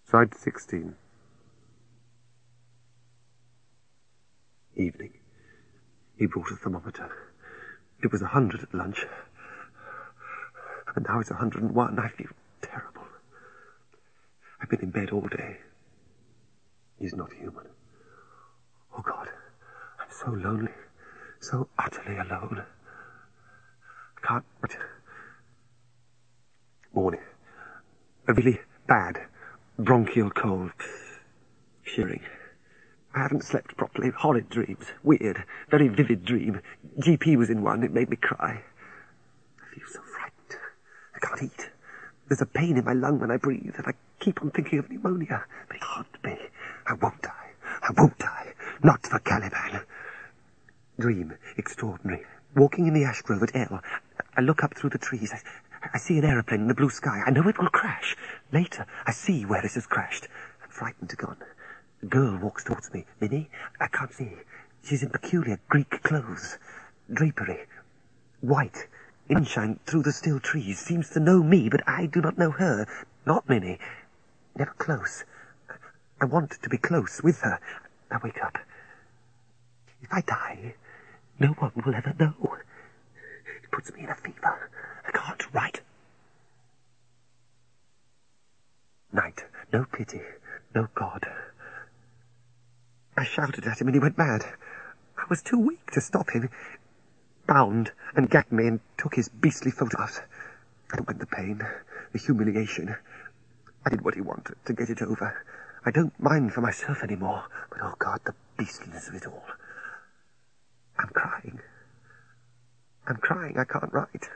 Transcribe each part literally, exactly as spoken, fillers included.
Side sixteen. Evening. He brought a thermometer. It was a hundred at lunch. And now it's a hundred and one. I feel terrible. I've been in bed all day. He's not human. Oh, God. I'm so lonely. So utterly alone. I can't... But... Morning. A really bad bronchial cold. Shivering. I haven't slept properly. Horrid dreams. Weird. Very vivid dream. G P was in one. It made me cry. I feel so frightened. I can't eat. There's a pain in my lung when I breathe, and I keep on thinking of pneumonia. But it can't be. I won't die. I won't die. Not for Caliban. Dream. Extraordinary. Walking in the ash grove at L. I look up through the trees. I, I see an aeroplane in the blue sky. I know it will crash. Later, I see where it has crashed. I'm frightened to gone. A girl walks towards me. Minnie? I can't see. She's in peculiar Greek clothes. Drapery. White. Inshine through the still trees. Seems to know me, but I do not know her. Not Minnie. Never close. I want to be close with her. I wake up. If I die, no one will ever know. It puts me in a fever. I can't write. Night. No pity. No God. I shouted at him and he went mad. I was too weak to stop him. Bound and gagged me and took his beastly photographs. I don't mind the pain, the humiliation. I did what he wanted to get it over. I don't mind for myself anymore. But, oh, God, the beastliness of it all. I'm crying. I'm crying. I can't write.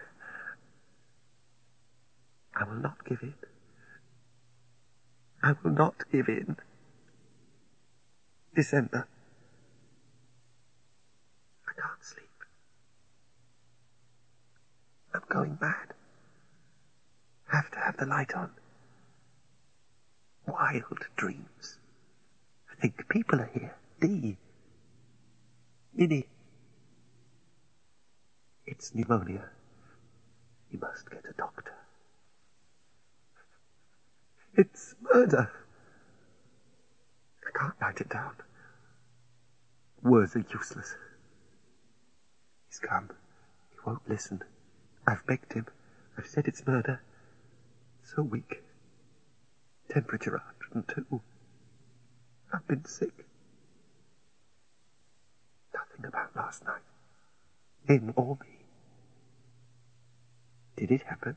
I will not give in. I will not give in. December. I can't sleep. I'm going mad. Have to have the light on. Wild dreams. I think people are here. Dee. Minnie. It's pneumonia. You must get a doctor. It's murder. I can't write it down. Words are useless. He's come. He won't listen. I've begged him. I've said it's murder. So weak. Temperature one hundred two. I've been sick. Nothing about last night. Him or me. Did it happen?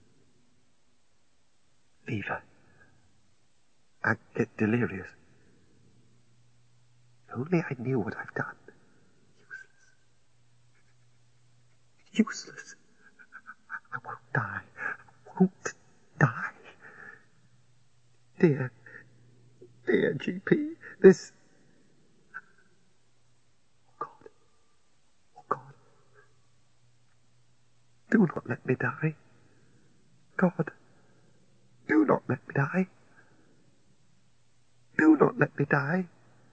Fever. I get delirious. If only I knew what I've done. Useless. Useless. I won't die. I won't die. Dear, dear G P, this... Oh, God. Oh, God. Do not let me die. God, do not let me die. Do not let me die.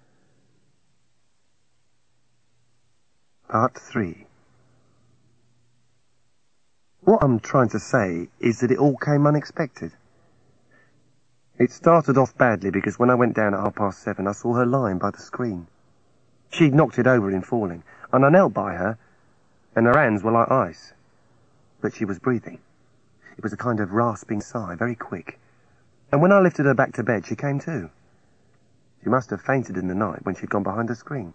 Part three. What I'm trying to say is that it all came unexpected. It started off badly because when I went down at half past seven, I saw her lying by the screen. She'd knocked it over in falling, and I knelt by her, and her hands were like ice. But she was breathing. It was a kind of rasping sigh, very quick. And when I lifted her back to bed, she came to. She must have fainted in the night when she'd gone behind the screen.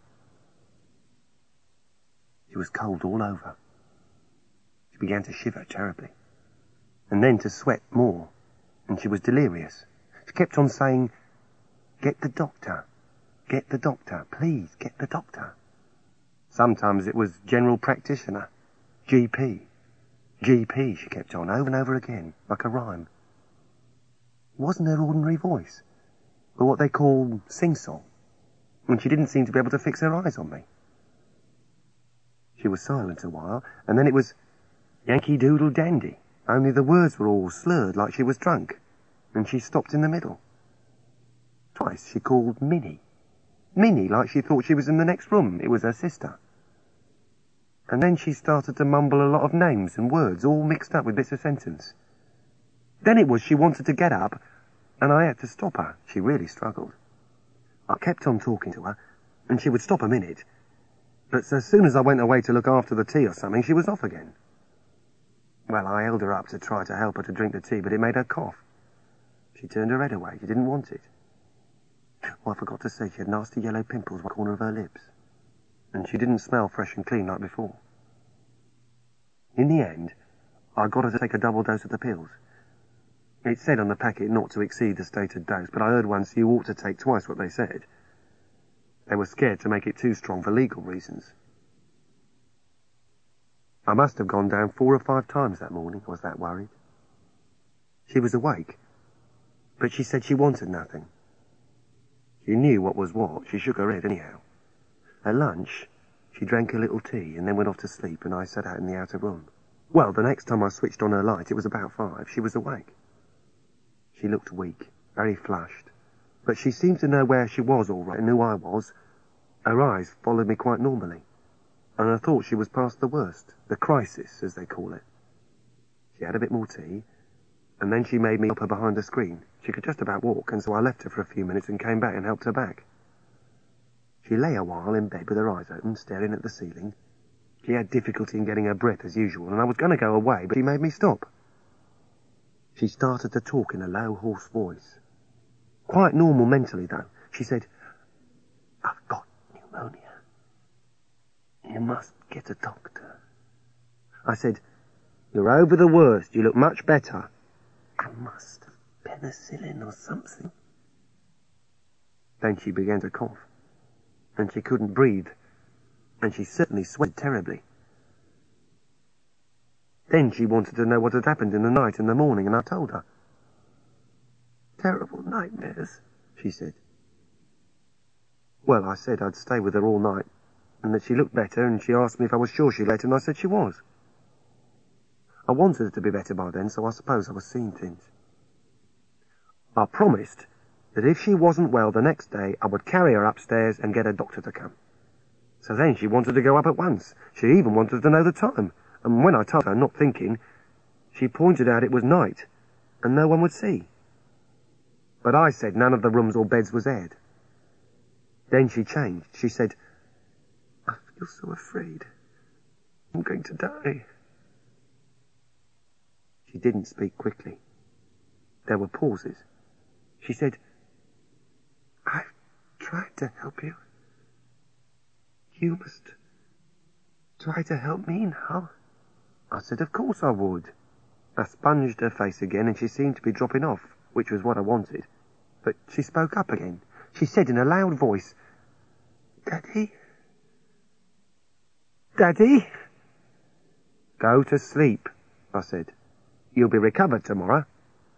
She was cold all over. She began to shiver terribly, and then to sweat more, and she was delirious. She kept on saying, "Get the doctor, get the doctor, please get the doctor." Sometimes it was general practitioner, G P, G P, she kept on, over and over again, like a rhyme. It wasn't her ordinary voice, but what they call sing-song, and she didn't seem to be able to fix her eyes on me. She was silent a while, and then it was Yankee Doodle Dandy, only the words were all slurred like she was drunk, and she stopped in the middle. Twice she called Minnie. Minnie, like she thought she was in the next room. It was her sister. And then she started to mumble a lot of names and words, all mixed up with bits of sentence. Then it was she wanted to get up and I had to stop her. She really struggled. I kept on talking to her, and she would stop a minute, but as soon as I went away to look after the tea or something, she was off again. Well, I held her up to try to help her to drink the tea, but it made her cough. She turned her head away. She didn't want it. Oh, I forgot to say she had nasty yellow pimples on the corner of her lips, and she didn't smell fresh and clean like before. In the end, I got her to take a double dose of the pills. It said on the packet not to exceed the stated dose, but I heard once you ought to take twice what they said. They were scared to make it too strong for legal reasons. I must have gone down four or five times that morning. I was that worried. She was awake, but she said she wanted nothing. She knew what was what. She shook her head anyhow. At lunch, she drank a little tea and then went off to sleep, and I sat out in the outer room. Well, the next time I switched on her light, it was about five. She was awake. She looked weak, very flushed, but she seemed to know where she was all right and who I was. Her eyes followed me quite normally, and I thought she was past the worst, the crisis, as they call it. She had a bit more tea, and then she made me help her behind the screen. She could just about walk, and so I left her for a few minutes and came back and helped her back. She lay a while in bed with her eyes open, staring at the ceiling. She had difficulty in getting her breath as usual, and I was going to go away, but she made me stop. She started to talk in a low, hoarse voice. Quite normal mentally, though. She said, "I've got pneumonia. You must get a doctor." I said, "You're over the worst. You look much better." "I must have penicillin or something." Then she began to cough, and she couldn't breathe, and she certainly sweated terribly. Then she wanted to know what had happened in the night and the morning, and I told her. "Terrible nightmares," she said. Well, I said I'd stay with her all night, and that she looked better, and she asked me if I was sure she let, and I said she was. I wanted her to be better by then, so I suppose I was seeing things. I promised that if she wasn't well the next day, I would carry her upstairs and get a doctor to come. So then she wanted to go up at once. She even wanted to know the time. And when I told her, not thinking, she pointed out it was night, and no one would see. But I said none of the rooms or beds was aired. Then she changed. She said, "I feel so afraid. I'm going to die." She didn't speak quickly. There were pauses. She said, "I've tried to help you. You must try to help me now." I said, "Of course I would." I sponged her face again, and she seemed to be dropping off, which was what I wanted. But she spoke up again. She said in a loud voice, "Daddy? Daddy?" "Go to sleep," I said. "You'll be recovered tomorrow."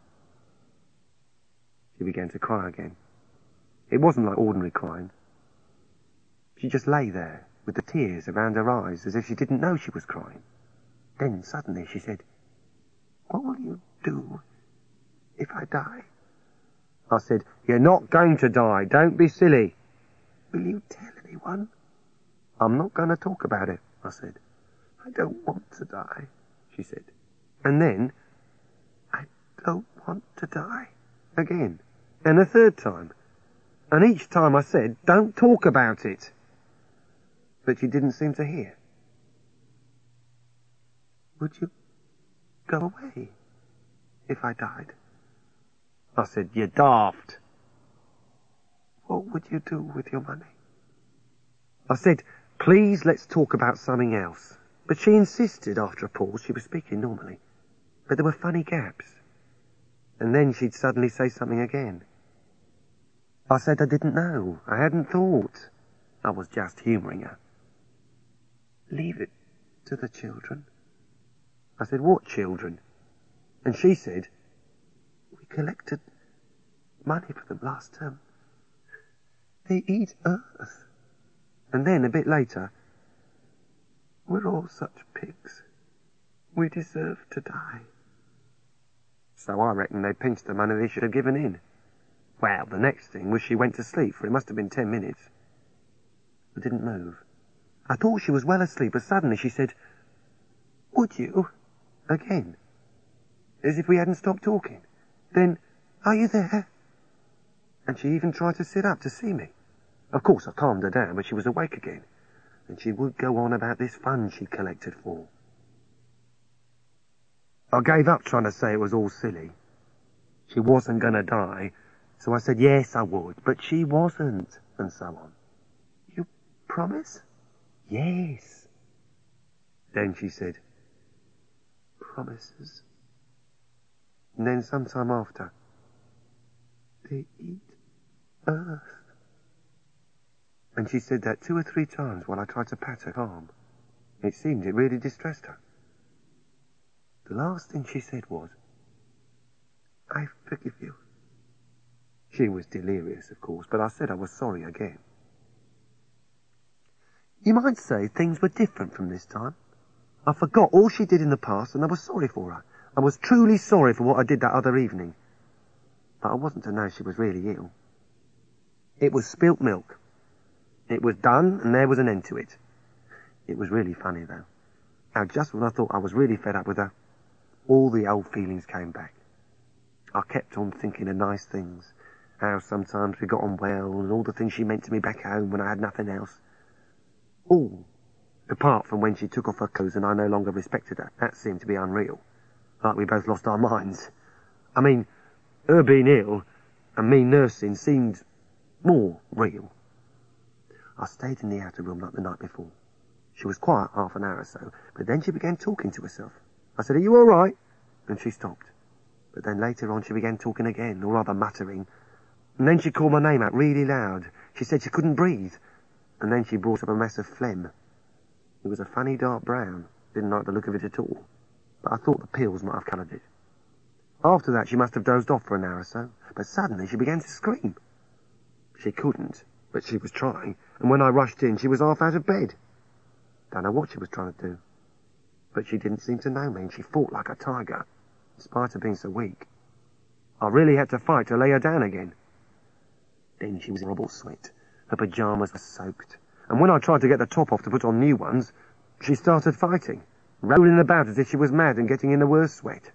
She began to cry again. It wasn't like ordinary crying. She just lay there, with the tears around her eyes, as if she didn't know she was crying. Then suddenly she said, "What will you do if I die?" I said, "You're not going to die. Don't be silly." "Will you tell anyone?" "I'm not going to talk about it," I said. "I don't want to die," she said. And then, "I don't want to die," again, and a third time. And each time I said, "Don't talk about it." But she didn't seem to hear. "Would you go away if I died?" I said, "You're daft." "What would you do with your money?" I said, "Please, let's talk about something else." But she insisted. After a pause, she was speaking normally, but there were funny gaps. And then she'd suddenly say something again. I said I didn't know. I hadn't thought. I was just humouring her. "Leave it to the children." I said, "What children?" And she said, "We collected money for them last term. They eat earth." And then, a bit later, "We're all such pigs. We deserve to die." So I reckon they pinched the money they should have given in. Well, the next thing was she went to sleep, for it must have been ten minutes. I didn't move. I thought she was well asleep, but suddenly she said, "Would you?" again, as if we hadn't stopped talking. Then, Are you there? And she even tried to sit up to see me. Of course, I calmed her down, but she was awake again. And she would go on about this fund she'd collected for. I gave up trying to say it was all silly. She wasn't going to die, so I said yes, I would, but she wasn't, and so on. You promise? Yes. Then she said, promises. And then sometime after, they eat earth. And she said that two or three times while I tried to pat her calm. It seemed it really distressed her. The last thing she said was, I forgive you. She was delirious, of course, but I said I was sorry again. You might say things were different from this time. I forgot all she did in the past, and I was sorry for her. I was truly sorry for what I did that other evening. But I wasn't to know she was really ill. It was spilt milk. It was done, and there was an end to it. It was really funny, though, how just when I thought I was really fed up with her, all the old feelings came back. I kept on thinking of nice things, how sometimes we got on well, and all the things she meant to me back home when I had nothing else. All, apart from when she took off her clothes and I no longer respected her. That seemed to be unreal, like we both lost our minds. I mean, her being ill and me nursing seemed more real. I stayed in the outer room like the night before. She was quiet half an hour or so, but then she began talking to herself. I said, are you all right? And she stopped. But then later on she began talking again, or rather muttering. And then she called my name out really loud. She said she couldn't breathe. And then she brought up a mess of phlegm. It was a funny dark brown. Didn't like the look of it at all. But I thought the pills might have coloured it. After that she must have dozed off for an hour or so. But suddenly she began to scream. She couldn't, but she was trying. And when I rushed in, she was half out of bed. Don't know what she was trying to do. But she didn't seem to know me, and she fought like a tiger, in spite of being so weak. I really had to fight to lay her down again. Then she was in a horrible sweat. Her pyjamas were soaked. And when I tried to get the top off to put on new ones, she started fighting, rolling about as if she was mad and getting in the worst sweat.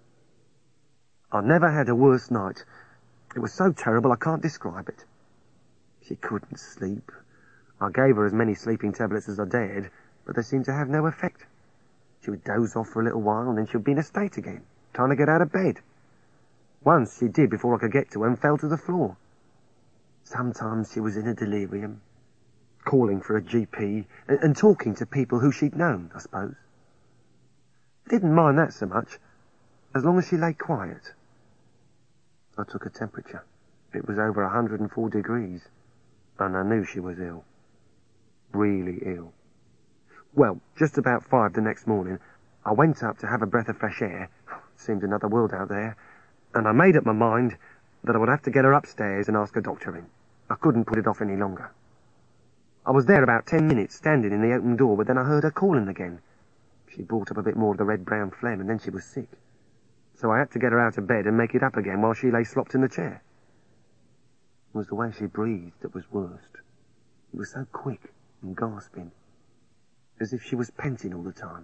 I never had a worse night. It was so terrible I can't describe it. She couldn't sleep. I gave her as many sleeping tablets as I dared, but they seemed to have no effect. She would doze off for a little while, and then she would be in a state again, trying to get out of bed. Once she did before I could get to her and fell to the floor. Sometimes she was in a delirium, calling for a G P, and, and talking to people who she'd known, I suppose. I didn't mind that so much, as long as she lay quiet. I took her temperature. It was over one hundred and four degrees, and I knew she was ill. Really ill. Well, just about five the next morning, I went up to have a breath of fresh air. It seemed another world out there. And I made up my mind that I would have to get her upstairs and ask a doctor in. I couldn't put it off any longer. I was there about ten minutes, standing in the open door, but then I heard her calling again. She brought up a bit more of the red-brown phlegm, and then she was sick. So I had to get her out of bed and make it up again while she lay slopped in the chair. It was the way she breathed that was worst. It was so quick and gasping, as if she was panting all the time.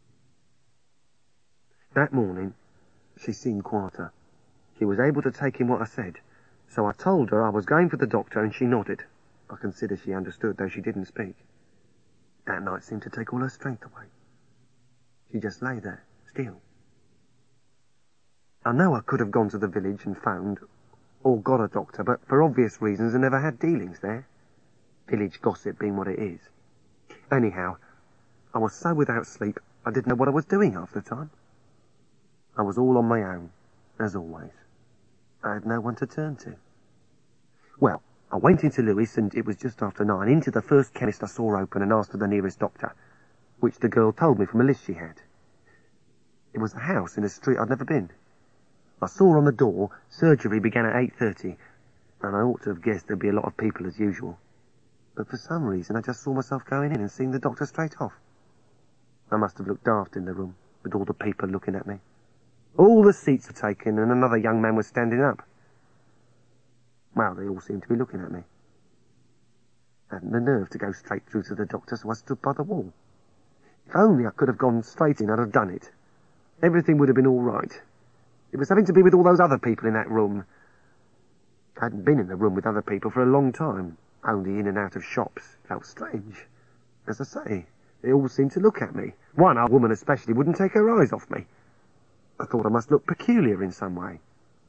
That morning, she seemed quieter. She was able to take in what I said, so I told her I was going for the doctor, and she nodded. I consider she understood, though she didn't speak. That night seemed to take all her strength away. She just lay there, still. I know I could have gone to the village and phoned, or got a doctor, but for obvious reasons I never had dealings there. Village gossip being what it is. Anyhow, I was so without sleep, I didn't know what I was doing half the time. I was all on my own, as always. I had no one to turn to. Well, I went into Lewis, and it was just after nine, into the first chemist I saw open and asked for the nearest doctor, which the girl told me from a list she had. It was a house in a street I'd never been. I saw on the door, surgery began at eight thirty, and I ought to have guessed there'd be a lot of people as usual. But for some reason I just saw myself going in and seeing the doctor straight off. I must have looked daft in the room, with all the people looking at me. All the seats were taken, and another young man was standing up. Well, they all seemed to be looking at me. I hadn't the nerve to go straight through to the doctor, so I stood by the wall. If only I could have gone straight in, I'd have done it. Everything would have been all right. It was something to be with all those other people in that room. I hadn't been in the room with other people for a long time, only in and out of shops. Felt strange. As I say, they all seemed to look at me. One old woman especially wouldn't take her eyes off me. I thought I must look peculiar in some way.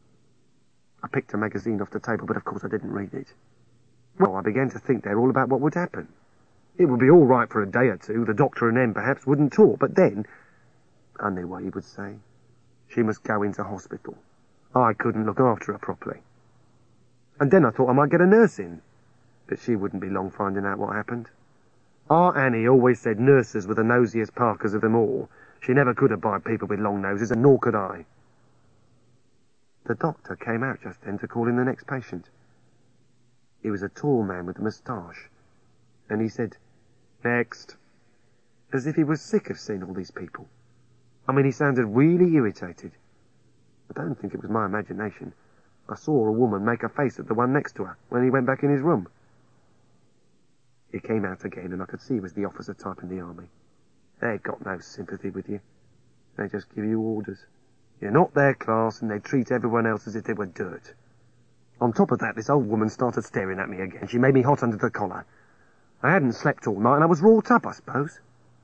I picked a magazine off the table, but of course I didn't read it. Well, I began to think there all about what would happen. It would be all right for a day or two. The doctor and them perhaps wouldn't talk, but then I knew what he would say. She must go into hospital. I couldn't look after her properly. And then I thought I might get a nurse in, but she wouldn't be long finding out what happened. Our Annie always said nurses were the nosiest parkers of them all. She never could abide people with long noses, and nor could I. The doctor came out just then to call in the next patient. He was a tall man with a moustache, and he said, "Next," as if he was sick of seeing all these people. I mean, he sounded really irritated. I don't think it was my imagination. I saw a woman make a face at the one next to her when he went back in his room. He came out again, and I could see he was the officer type in the army. They've got no sympathy with you. They just give you orders. You're not their class, and they treat everyone else as if they were dirt. On top of that, this old woman started staring at me again. She made me hot under the collar. I hadn't slept all night, and I was wrought up, I suppose.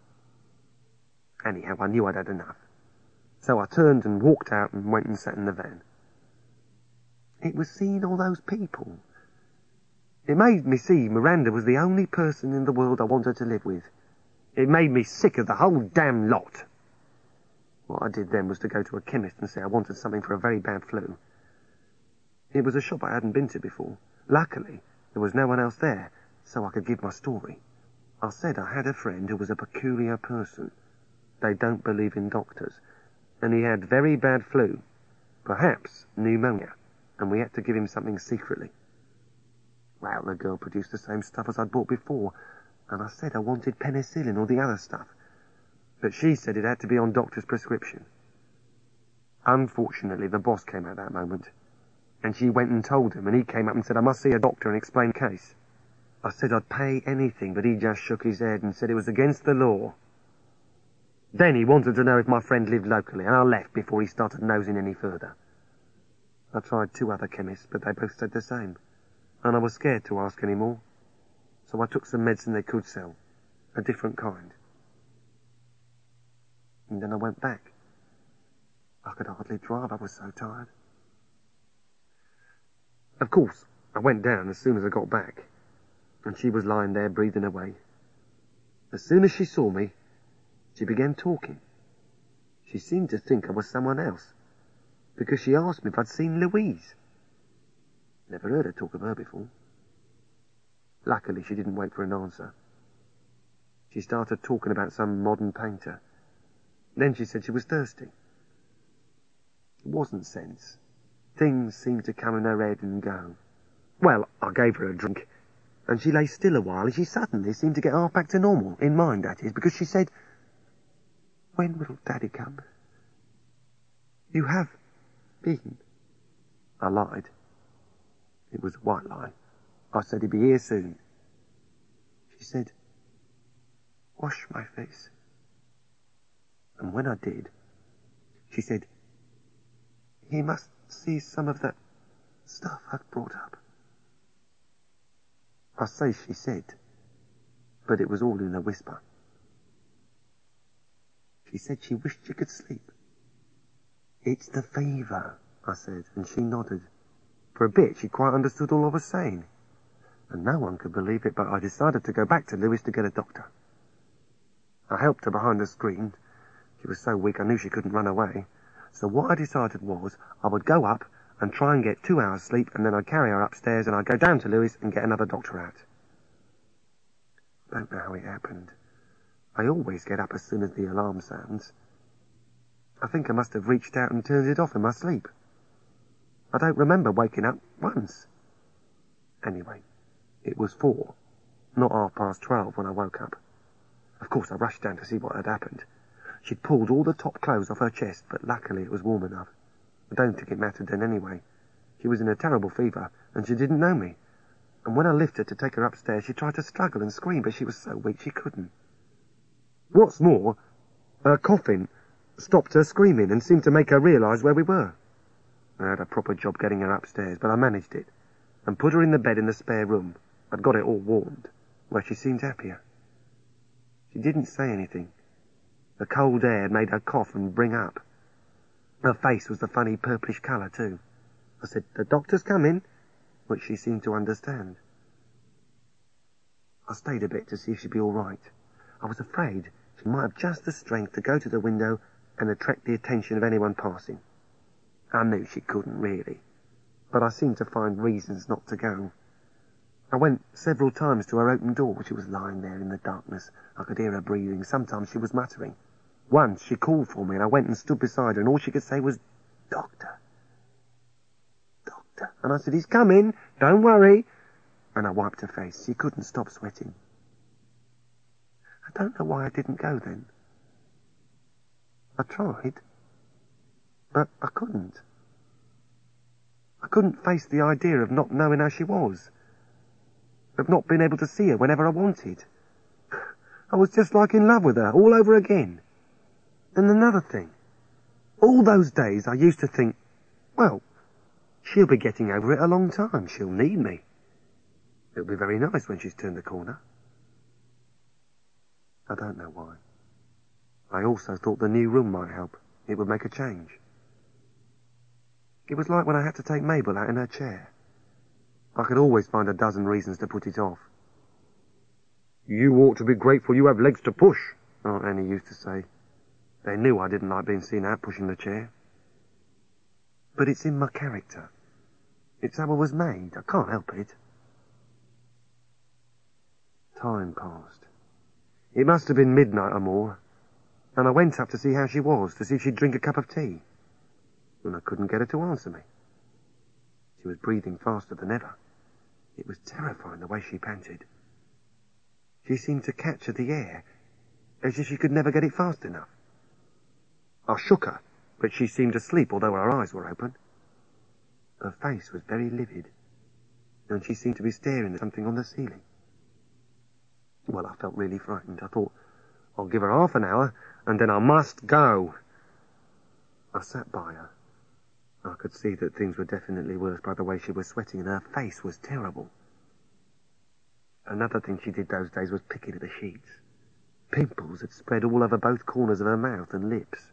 Anyhow, I knew I'd had enough. So I turned and walked out and went and sat in the van. It was seeing all those people. It made me see Miranda was the only person in the world I wanted to live with. It made me sick of the whole damn lot. What I did then was to go to a chemist and say I wanted something for a very bad flu. It was a shop I hadn't been to before. Luckily, there was no one else there, so I could give my story. I said I had a friend who was a peculiar person. They don't believe in doctors, and he had very bad flu, perhaps pneumonia, and we had to give him something secretly. Well, the girl produced the same stuff as I'd bought before, and I said I wanted penicillin or the other stuff, but she said it had to be on doctor's prescription. Unfortunately, the boss came at that moment, and she went and told him, and he came up and said I must see a doctor and explain the case. I said I'd pay anything, but he just shook his head and said it was against the law. Then he wanted to know if my friend lived locally, and I left before he started nosing any further. I tried two other chemists, but they both said the same, and I was scared to ask any more, so I took some medicine they could sell, a different kind. And then I went back. I could hardly drive, I was so tired. Of course, I went down as soon as I got back, and she was lying there breathing away. As soon as she saw me, she began talking. She seemed to think I was someone else, because she asked me if I'd seen Louise. Never heard her talk of her before. Luckily, she didn't wait for an answer. She started talking about some modern painter. Then she said she was thirsty. It wasn't sense. Things seemed to come in her head and go. Well, I gave her a drink, and she lay still a while, and she suddenly seemed to get half back to normal, in mind, that is, because she said, "When will Daddy come?" "You have been." I lied. It was a white lie. I said he'd be here soon. She said, "Wash my face." And when I did, she said, "He must see some of that stuff I've brought up." I say she said, but it was all in a whisper. She said she wished she could sleep. "It's the fever," I said, and she nodded. For a bit, she quite understood all I was saying. And no one could believe it, but I decided to go back to Lewis to get a doctor. I helped her behind the screen. She was so weak I knew she couldn't run away. So what I decided was I would go up and try and get two hours sleep, and then I'd carry her upstairs and I'd go down to Lewis and get another doctor out. I don't know how it happened. I always get up as soon as the alarm sounds. I think I must have reached out and turned it off in my sleep. I don't remember waking up once. Anyway, it was four, not half past twelve when I woke up. Of course, I rushed down to see what had happened. She'd pulled all the top clothes off her chest, but luckily it was warm enough. I don't think it mattered then anyway. She was in a terrible fever, and she didn't know me. And when I lifted to take her upstairs, she tried to struggle and scream, but she was so weak she couldn't. What's more, her coughing stopped her screaming and seemed to make her realise where we were. I had a proper job getting her upstairs, but I managed it, and put her in the bed in the spare room. I'd got it all warmed, where she seemed happier. She didn't say anything. The cold air had made her cough and bring up. Her face was the funny purplish colour, too. I said, "The doctor's coming," which she seemed to understand. I stayed a bit to see if she'd be all right. I was afraid she might have just the strength to go to the window and attract the attention of anyone passing. I knew she couldn't really, but I seemed to find reasons not to go. I went several times to her open door. She was lying there in the darkness. I could hear her breathing. Sometimes she was muttering. Once she called for me, and I went and stood beside her, and all she could say was, "Doctor, doctor." And I said, "He's coming, don't worry." And I wiped her face. She couldn't stop sweating. I don't know why I didn't go then. I tried, but I couldn't. I couldn't face the idea of not knowing how she was, of not being able to see her whenever I wanted. I was just like in love with her, all over again. And another thing, all those days I used to think, well, she'll be getting over it a long time. She'll need me. It'll be very nice when she's turned the corner. I don't know why. I also thought the new room might help. It would make a change. It was like when I had to take Mabel out in her chair. I could always find a dozen reasons to put it off. "You ought to be grateful you have legs to push," Aunt Annie used to say. They knew I didn't like being seen out pushing the chair. But it's in my character. It's how I was made. I can't help it. Time passed. It must have been midnight or more, and I went up to see how she was, to see if she'd drink a cup of tea. And I couldn't get her to answer me. She was breathing faster than ever. It was terrifying the way she panted. She seemed to catch at the air, as if she could never get it fast enough. I shook her, but she seemed asleep, although her eyes were open. Her face was very livid, and she seemed to be staring at something on the ceiling. Well, I felt really frightened. I thought, I'll give her half an hour, and then I must go. I sat by her. I could see that things were definitely worse by the way she was sweating, and her face was terrible. Another thing she did those days was picking at the sheets. Pimples had spread all over both corners of her mouth and lips.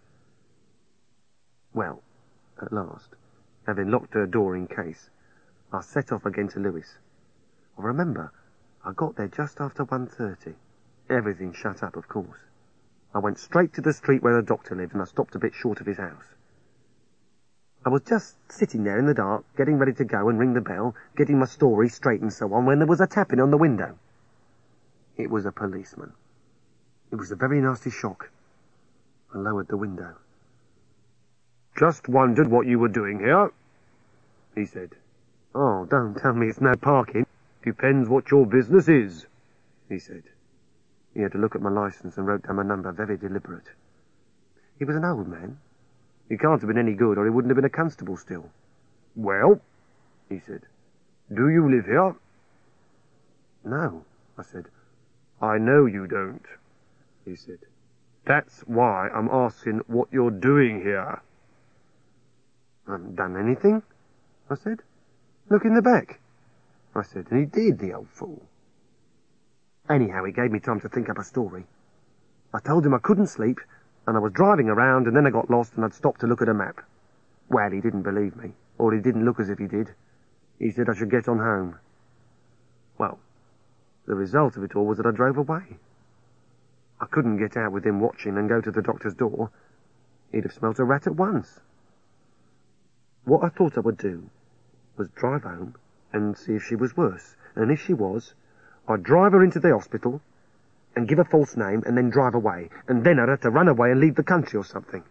Well, at last, having locked her door in case, I set off again to Lewes. I remember I got there just after one thirty. Everything shut up, of course. I went straight to the street where the doctor lived, and I stopped a bit short of his house. I was just sitting there in the dark, getting ready to go and ring the bell, getting my story straight and so on, when there was a tapping on the window. It was a policeman. It was a very nasty shock. I lowered the window. "Just wondered what you were doing here," he said. "Oh, don't tell me it's no parking. Depends what your business is," he said. He had to look at my licence and wrote down my number, very deliberate. He was an old man. He can't have been any good, or he wouldn't have been a constable still. "Well," he said, "do you live here?" "No," I said. "I know you don't," he said. "That's why I'm asking what you're doing here." "I haven't done anything," I said. "Look in the back," I said, and he did, the old fool. Anyhow, he gave me time to think up a story. I told him I couldn't sleep, and I was driving around, and then I got lost, and I'd stopped to look at a map. Well, he didn't believe me, or he didn't look as if he did. He said I should get on home. Well, the result of it all was that I drove away. I couldn't get out with him watching and go to the doctor's door. He'd have smelt a rat at once. What I thought I would do was drive home and see if she was worse, and if she was, I'd drive her into the hospital and give a false name and then drive away, and then I'd have to run away and leave the country or something.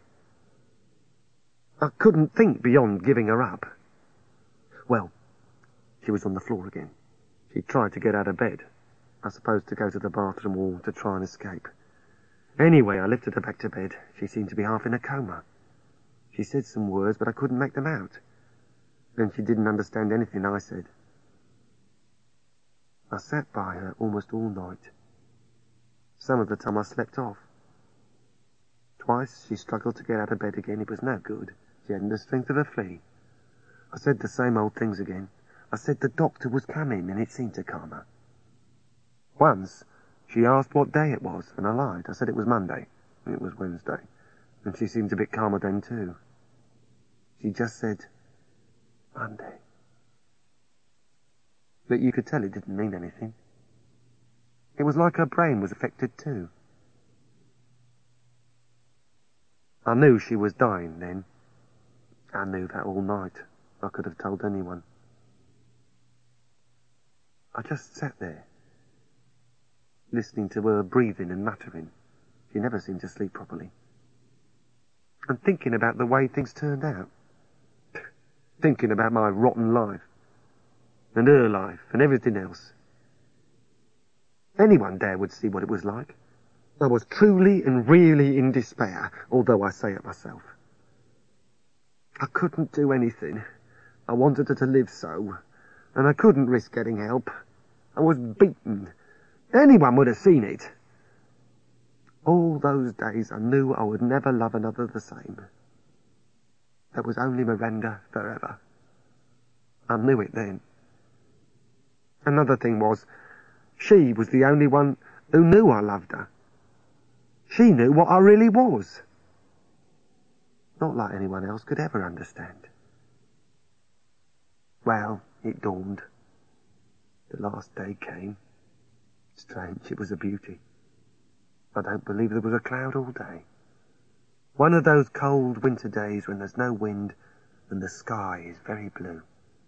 I couldn't think beyond giving her up. Well, she was on the floor again. She tried to get out of bed, I suppose to go to the bathroom or to try and escape. Anyway, I lifted her back to bed. She seemed to be half in a coma. She said some words, but I couldn't make them out. Then she didn't understand anything I said. I sat by her almost all night. Some of the time I slept off. Twice she struggled to get out of bed again. It was no good. She hadn't the strength of a flea. I said the same old things again. I said the doctor was coming, and it seemed to calm her. Once, she asked what day it was, and I lied. I said it was Monday. It was Wednesday. And she seemed a bit calmer then, too. She just said, Monday. But you could tell it didn't mean anything. It was like her brain was affected, too. I knew she was dying then. I knew that all night. I could have told anyone. I just sat there, listening to her breathing and muttering. She never seemed to sleep properly. And thinking about the way things turned out. Thinking about my rotten life. And her life, and everything else. Anyone there would see what it was like. I was truly and really in despair, although I say it myself. I couldn't do anything. I wanted her to live so, and I couldn't risk getting help. I was beaten. Anyone would have seen it. All those days I knew I would never love another the same. There was only Miranda forever. I knew it then. Another thing was, she was the only one who knew I loved her. She knew what I really was. Not like anyone else could ever understand. Well, it dawned. The last day came. Strange, it was a beauty. I don't believe there was a cloud all day. One of those cold winter days when there's no wind and the sky is very blue.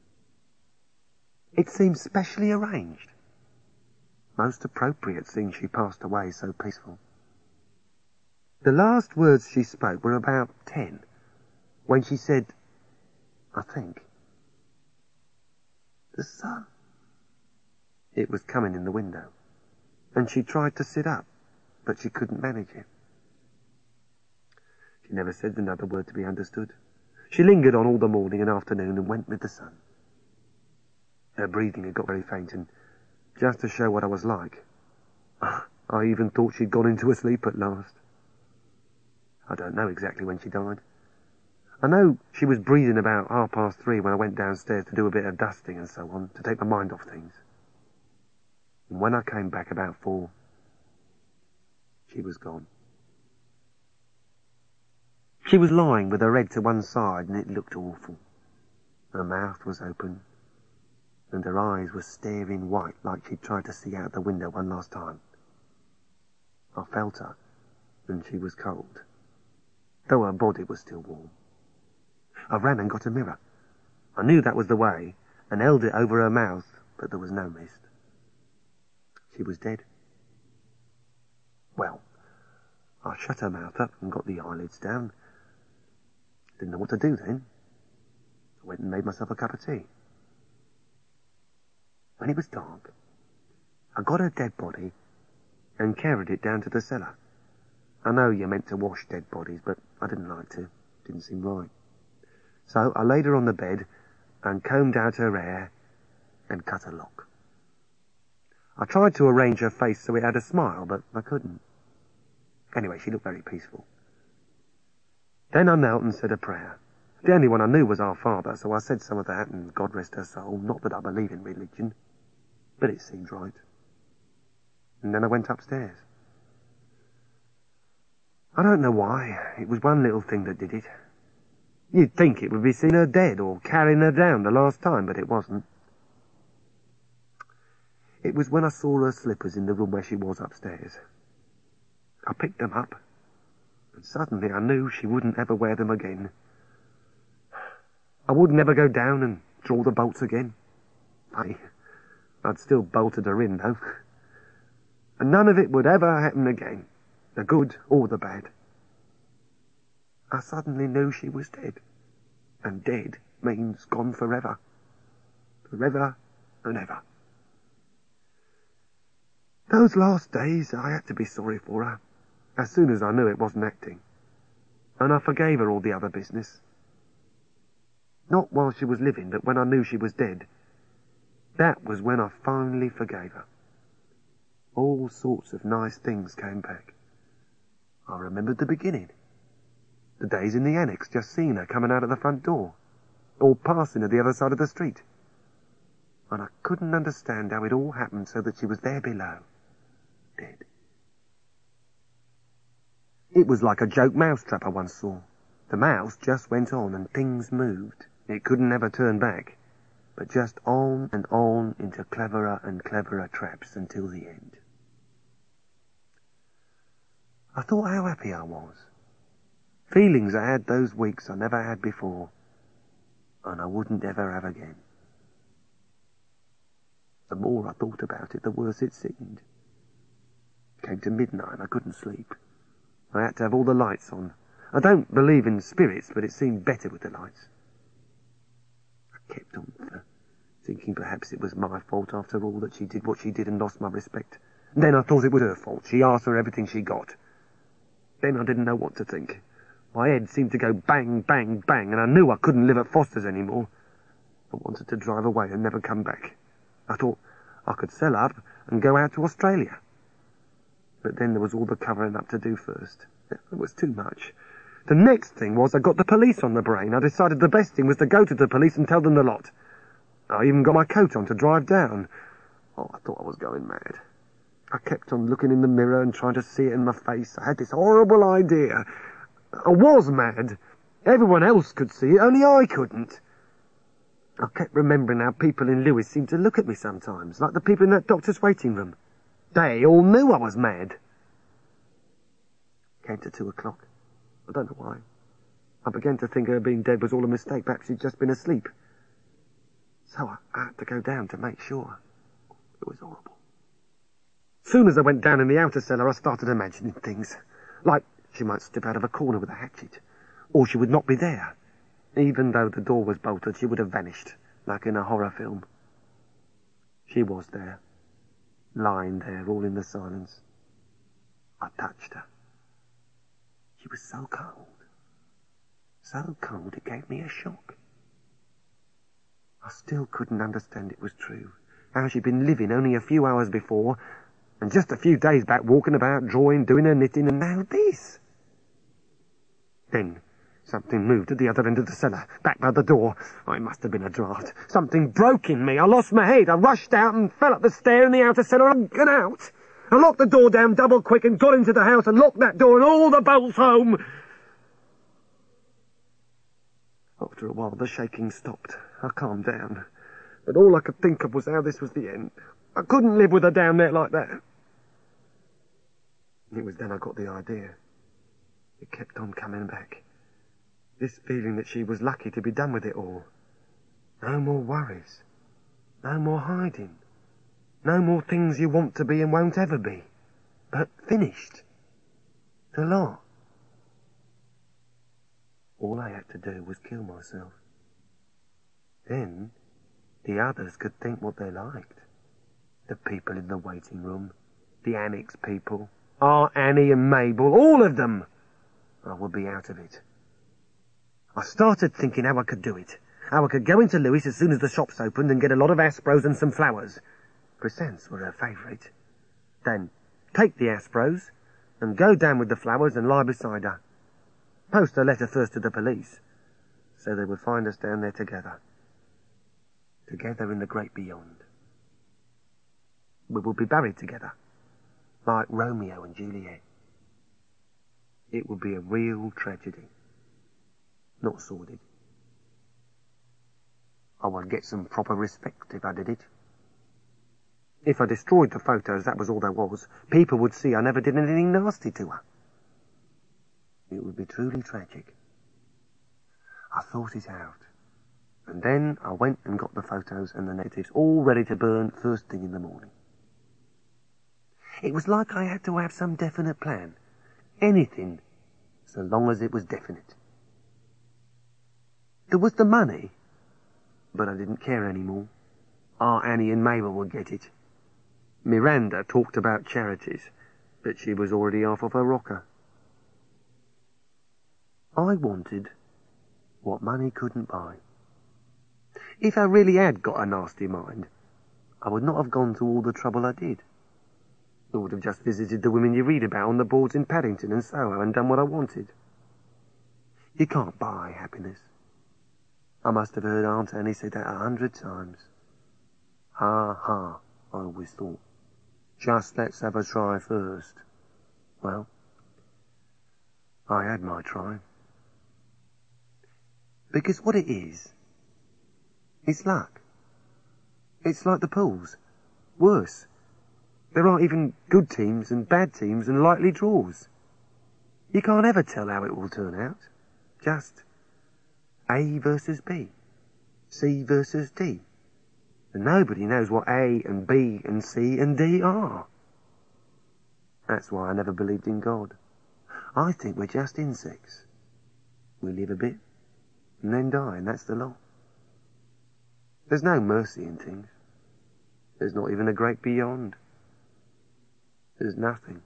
It seemed specially arranged. Most appropriate, seeing she passed away so peaceful. The last words she spoke were about ten, when she said, I think, the sun. It was coming in the window, and she tried to sit up, but she couldn't manage it. She never said another word to be understood. She lingered on all the morning and afternoon and went with the sun. Her breathing had got very faint, and just to show what I was like, I even thought she'd gone into a sleep at last. I don't know exactly when she died. I know she was breathing about half past three when I went downstairs to do a bit of dusting and so on, to take my mind off things. And when I came back about four, she was gone. She was lying with her head to one side, and it looked awful. Her mouth was open, and her eyes were staring white like she'd tried to see out the window one last time. I felt her, and she was cold, though her body was still warm. I ran and got a mirror. I knew that was the way, and held it over her mouth, but there was no mist. She was dead. Well, I shut her mouth up and got the eyelids down. Didn't know what to do then. I went and made myself a cup of tea. When it was dark, I got her dead body and carried it down to the cellar. I know you're meant to wash dead bodies, but I didn't like to. Didn't seem right. So I laid her on the bed and combed out her hair and cut her lock. I tried to arrange her face so it had a smile, but I couldn't. Anyway, she looked very peaceful. Then I knelt and said a prayer. The only one I knew was Our Father, so I said some of that, and God rest her soul. Not that I believe in religion, but it seemed right. And then I went upstairs. I don't know why. It was one little thing that did it. You'd think it would be seeing her dead or carrying her down the last time, but it wasn't. It was when I saw her slippers in the room where she was upstairs. I picked them up, and suddenly I knew she wouldn't ever wear them again. I wouldn't ever go down and draw the bolts again. I, I'd still bolted her in, though. And none of it would ever happen again, the good or the bad. I suddenly knew she was dead, and dead means gone forever. Forever and ever. Those last days I had to be sorry for her, as soon as I knew it wasn't acting, and I forgave her all the other business. Not while she was living, but when I knew she was dead. That was when I finally forgave her. All sorts of nice things came back. I remembered the beginning. The days in the annex, just seeing her coming out of the front door. or passing at the other side of the street. And I couldn't understand how it all happened so that she was there below, dead. It was like a joke mousetrap I once saw. The mouse just went on and things moved. It couldn't ever turn back, but just on and on into cleverer and cleverer traps until the end. I thought how happy I was. Feelings I had those weeks I never had before, and I wouldn't ever have again. The more I thought about it, the worse it seemed. It came to midnight and I couldn't sleep. I had to have all the lights on. I don't believe in spirits, but it seemed better with the lights. I kept on thinking perhaps it was my fault after all that she did what she did and lost my respect. And then I thought it was her fault. She asked for everything she got. Then I didn't know what to think. My head seemed to go bang, bang, bang, and I knew I couldn't live at Foster's anymore. I wanted to drive away and never come back. I thought I could sell up and go out to Australia. But then there was all the covering up to do first. It was too much. The next thing was I got the police on the brain. I decided the best thing was to go to the police and tell them the lot. I even got my coat on to drive down. Oh, I thought I was going mad. I kept on looking in the mirror and trying to see it in my face. I had this horrible idea. I was mad. Everyone else could see it, only I couldn't. I kept remembering how people in Lewes seemed to look at me sometimes, like the people in that doctor's waiting room. They all knew I was mad. It came to two o'clock. I don't know why. I began to think her being dead was all a mistake. Perhaps she'd just been asleep. So I, I had to go down to make sure. It was horrible. Soon as I went down in the outer cellar, I started imagining things. Like she might step out of a corner with a hatchet. Or she would not be there. Even though the door was bolted, she would have vanished, like in a horror film. She was there, lying there, all in the silence. I touched her. She was so cold. So cold it gave me a shock. I still couldn't understand it was true. How she'd been living only a few hours before, and just a few days back walking about, drawing, doing her knitting, and now this. Then something moved at the other end of the cellar, back by the door. Oh, it must have been a draught. Something broke in me. I lost my head. I rushed out and fell up the stair in the outer cellar and got out. I locked the door down double quick and got into the house and locked that door and all the bolts home. After a while, the shaking stopped. I calmed down. But all I could think of was how this was the end. I couldn't live with her down there like that. It was then I got the idea. It kept on coming back. This feeling that she was lucky to be done with it all. No more worries. No more hiding. No more things you want to be and won't ever be. But finished. The lot. All I had to do was kill myself. Then the others could think what they liked. The people in the waiting room. The annex people. Aunt Annie and Mabel. All of them. I would be out of it. I started thinking how I could do it. How I could go into Lewes as soon as the shops opened and get a lot of aspros and some flowers. Crescents were her favourite. Then take the aspros and go down with the flowers and lie beside her. Post a letter first to the police, so they would find us down there together. Together in the great beyond. We would be buried together, like Romeo and Juliet. It would be a real tragedy. Not sordid. I would get some proper respect if I did it. If I destroyed the photos, that was all there was. People would see I never did anything nasty to her. It would be truly tragic. I thought it out. And then I went and got the photos and the negatives all ready to burn first thing in the morning. It was like I had to have some definite plan. Anything, so long as it was definite. There was the money, but I didn't care anymore. Aunt Annie and Mabel would get it. Miranda talked about charities, but she was already off of her rocker. I wanted what money couldn't buy. If I really had got a nasty mind, I would not have gone to all the trouble I did. I would have just visited the women you read about on the boards in Paddington and Soho and done what I wanted. You can't buy happiness. I must have heard Aunt Annie say that a hundred times. Ha ha, I always thought. Just let's have a try first. Well, I had my try. Because what it is, it's luck. It's like the pools. Worse. There aren't even good teams and bad teams and likely draws. You can't ever tell how it will turn out. Just A versus B, C versus D. And nobody knows what A and B and C and D are. That's why I never believed in God. I think we're just insects. We live a bit, and then die, and that's the law. There's no mercy in things. There's not even a great beyond. There's nothing.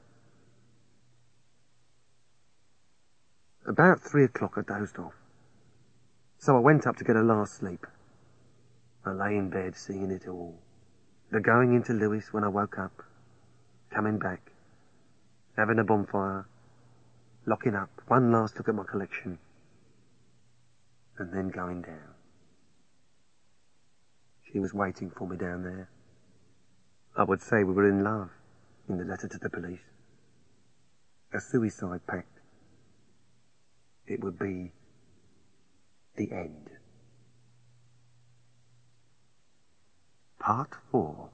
About three o'clock I dozed off. So I went up to get a last sleep. I lay in bed seeing it all. The going into Lewes when I woke up, coming back, having a bonfire, locking up, one last look at my collection, and then going down. She was waiting for me down there. I would say we were in love, in the letter to the police. A suicide pact. It would be the end. Part four.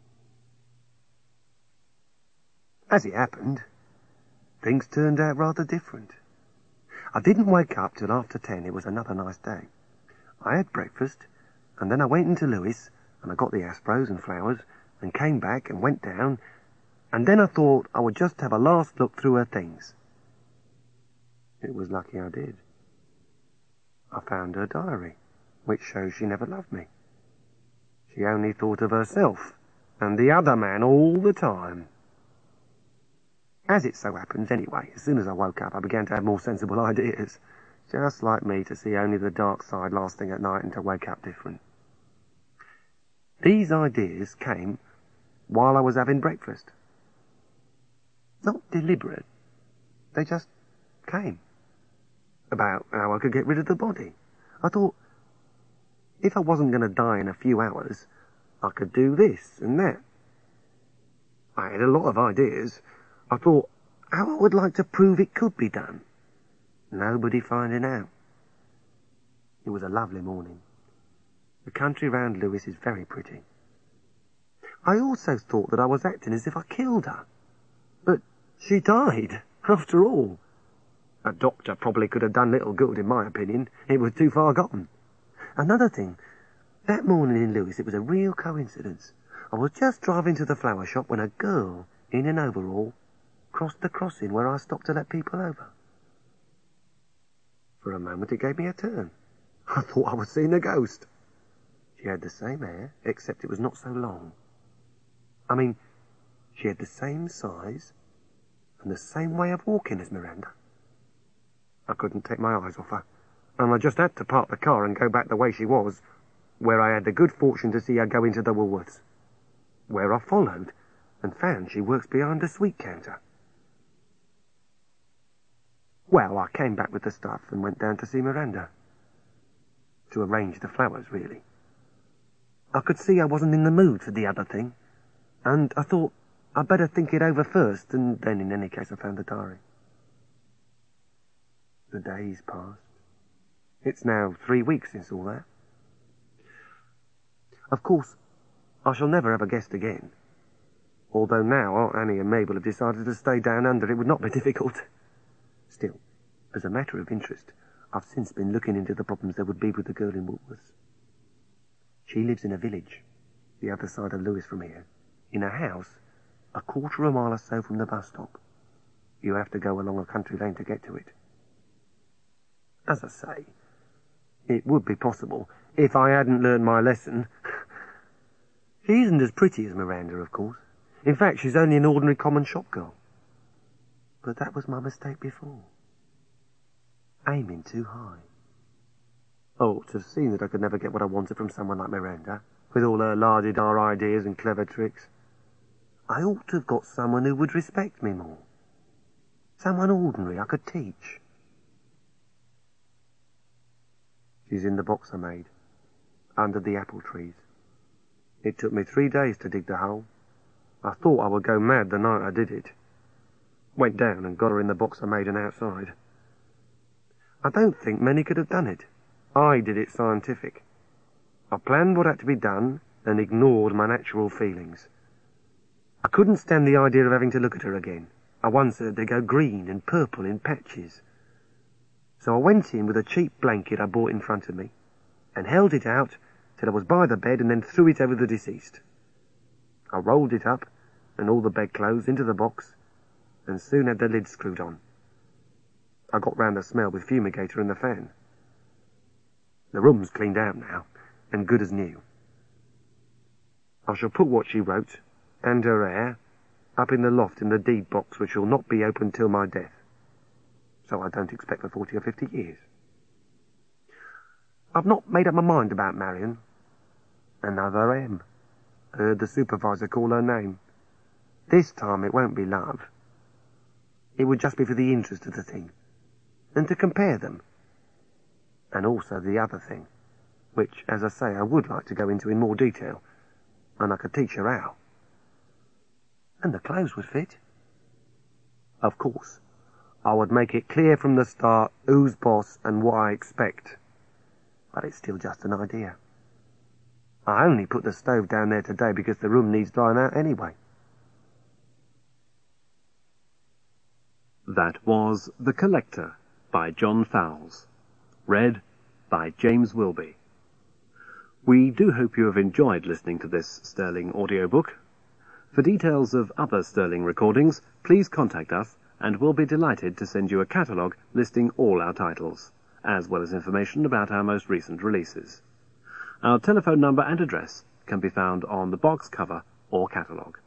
As it happened, things turned out rather different. I didn't wake up till after ten. It was another nice day. I had breakfast, and then I went into Lewes, and I got the aspros and flowers, and came back and went down, and then I thought I would just have a last look through her things. It was lucky I did. I found her diary, which shows she never loved me. She only thought of herself and the other man all the time. As it so happens, anyway, as soon as I woke up, I began to have more sensible ideas. Just like me to see only the dark side last thing at night and to wake up different. These ideas came while I was having breakfast. Not deliberate. They just came. About how I could get rid of the body. I thought, if I wasn't going to die in a few hours, I could do this and that. I had a lot of ideas. I thought how I would like to prove it could be done. Nobody finding out. It was a lovely morning. The country round Lewes is very pretty. I also thought that I was acting as if I killed her. But she died, after all. A doctor probably could have done little good, in my opinion. It was too far gone. Another thing, that morning in Lewes, it was a real coincidence. I was just driving to the flower shop when a girl in an overall crossed the crossing where I stopped to let people over. For a moment it gave me a turn. I thought I was seeing a ghost. She had the same hair, except it was not so long. I mean, she had the same size and the same way of walking as Miranda. I couldn't take my eyes off her, and I just had to park the car and go back the way she was, where I had the good fortune to see her go into the Woolworths, where I followed and found she works behind the sweet counter. Well, I came back with the stuff and went down to see Miranda. To arrange the flowers, really. I could see I wasn't in the mood for the other thing, and I thought I'd better think it over first, and then in any case I found the diary. The days passed. It's now three weeks since all that. Of course, I shall never have a guest again. Although now Aunt Annie and Mabel have decided to stay down under, it would not be difficult. Still, as a matter of interest, I've since been looking into the problems there would be with the girl in Woolworths. She lives in a village, the other side of Lewes from here, in a house a quarter of a mile or so from the bus stop. You have to go along a country lane to get to it. As I say, it would be possible if I hadn't learned my lesson. She isn't as pretty as Miranda, of course. In fact, she's only an ordinary common shop girl. But that was my mistake before. Aiming too high. I ought to have seen that I could never get what I wanted from someone like Miranda, with all her la-di-da ideas and clever tricks. I ought to have got someone who would respect me more. Someone ordinary I could teach. She's in the box I made, under the apple trees. It took me three days to dig the hole. I thought I would go mad the night I did it. Went down and got her in the box I made and outside. I don't think many could have done it. I did it scientific. I planned what had to be done and ignored my natural feelings. I couldn't stand the idea of having to look at her again. I once heard they go green and purple in patches. So I went in with a cheap blanket I bought in front of me and held it out till I was by the bed and then threw it over the deceased. I rolled it up and all the bedclothes into the box and soon had the lid screwed on. I got round the smell with fumigator and the fan. The room's cleaned out now and good as new. I shall put what she wrote and her heir up in the loft in the deed box, which will not be opened till my death, so I don't expect for forty or fifty years. I've not made up my mind about Marion. Another M. Heard the supervisor call her name. This time it won't be love. It would just be for the interest of the thing, and to compare them. And also the other thing, which, as I say, I would like to go into in more detail, and I could teach her how. And the clothes would fit. Of course, I would make it clear from the start who's boss and what I expect. But it's still just an idea. I only put the stove down there today because the room needs drying out anyway. That was The Collector by John Fowles, read by James Wilby. We do hope you have enjoyed listening to this Sterling audiobook. For details of other Sterling recordings, please contact us and we'll be delighted to send you a catalogue listing all our titles, as well as information about our most recent releases. Our telephone number and address can be found on the box cover or catalogue.